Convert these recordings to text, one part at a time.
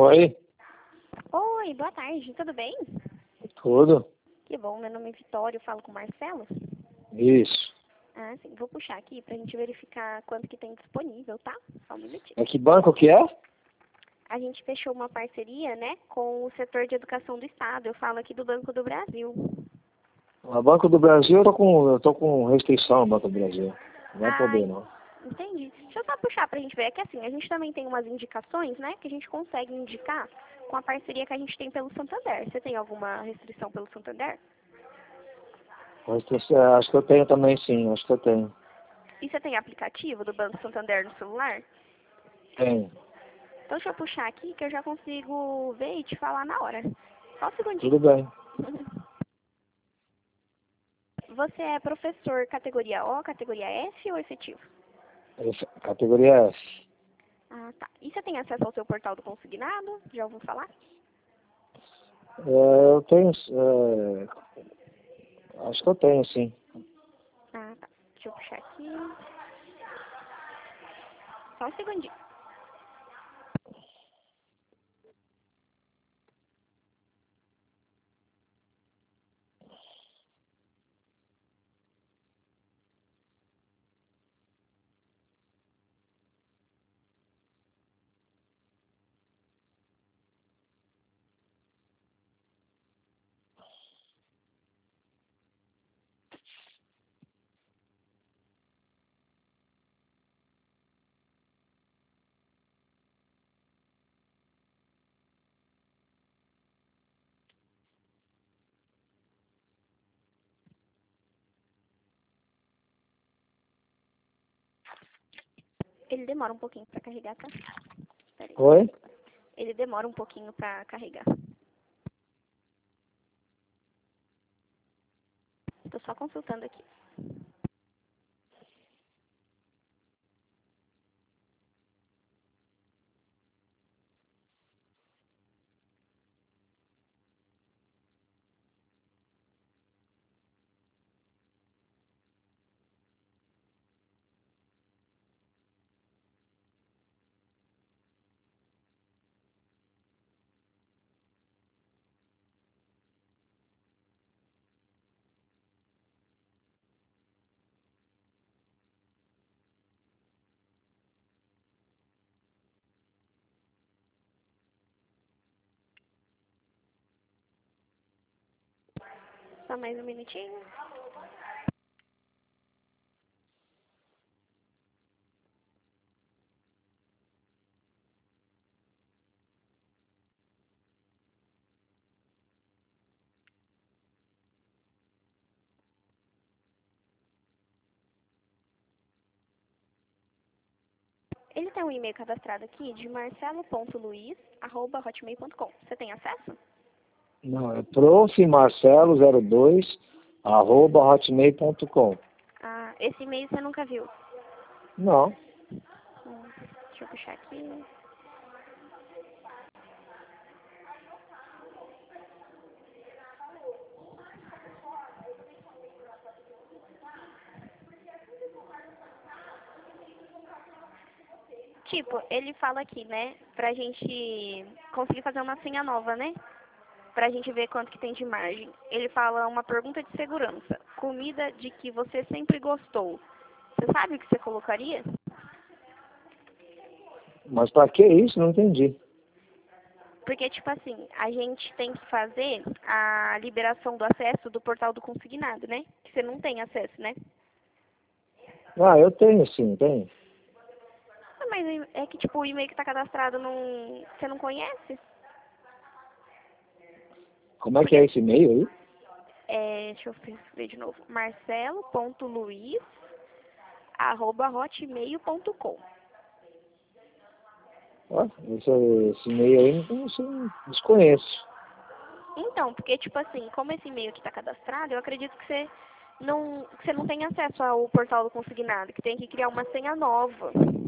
Oi, Oi, boa tarde, tudo bem? tudo? Que bom, meu nome é Vitória, eu falo com o Marcelo. Isso. Ah, sim, vou puxar aqui pra gente verificar quanto que tem disponível, tá? Só um minutinho. É que banco que é? A gente fechou uma parceria, né, com o setor de educação do Estado. Eu falo aqui do Banco do Brasil. O Banco do Brasil, eu tô com restrição no Banco do Brasil. Não vai Ah, poder, não. entendi. Deixa eu só puxar pra gente ver. É que assim, a gente também tem umas indicações, né, que a gente consegue indicar com a parceria que a gente tem pelo Santander. Você tem alguma restrição pelo Santander? Acho que eu tenho também, sim. Acho que eu tenho. E você tem aplicativo do Banco Santander no celular? Tenho. Então deixa eu puxar aqui que eu já consigo ver e te falar na hora. Só um segundinho. Tudo bem. Você é professor categoria O, categoria F ou efetivo? Categoria F. Ah, tá. E você tem acesso ao seu portal do consignado? Já ouviu falar? Eu tenho. Acho que eu tenho, sim. Ah, tá. Deixa eu puxar aqui. Só um segundinho. Ele demora um pouquinho pra carregar, tá? Espera aí. Oi? Ele demora um pouquinho pra carregar. Tô só consultando aqui. Só mais um minutinho. Ele tem um e-mail cadastrado aqui de marcelo.luiz@hotmail.com. Você tem acesso? Não, é profmarcelo02@hotmail.com. Ah, esse e-mail você nunca viu. Não. Deixa eu puxar aqui. Tipo, ele fala aqui, né, pra gente conseguir fazer uma senha nova, né? Pra gente ver quanto que tem de margem. Ele fala uma pergunta de segurança. Comida de que você sempre gostou. Você sabe o que você colocaria? Mas pra que isso? Não entendi. Porque, tipo assim, a gente tem que fazer a liberação do acesso do portal do consignado, né? Que você não tem acesso, né? Ah, eu tenho, sim, tenho. Ah, mas é que, tipo, o e-mail que tá cadastrado não... Você não conhece? Como é que é Porque, esse e-mail aí? deixa eu ver de novo. marcelo.luiz@hotmail.com. Ó, esse e-mail aí não desconheço. Então, porque, tipo assim, como esse e-mail aqui tá cadastrado, eu acredito que você não tem acesso ao portal do consignado, que tem que criar uma senha nova.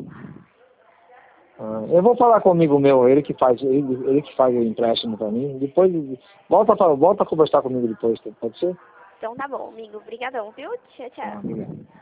Eu vou falar com um amigo meu, ele que faz o empréstimo para mim. Depois volta a conversar comigo depois, pode ser? Então tá bom, amigo. Obrigadão, viu? Tchau, Ah, tchau. obrigado.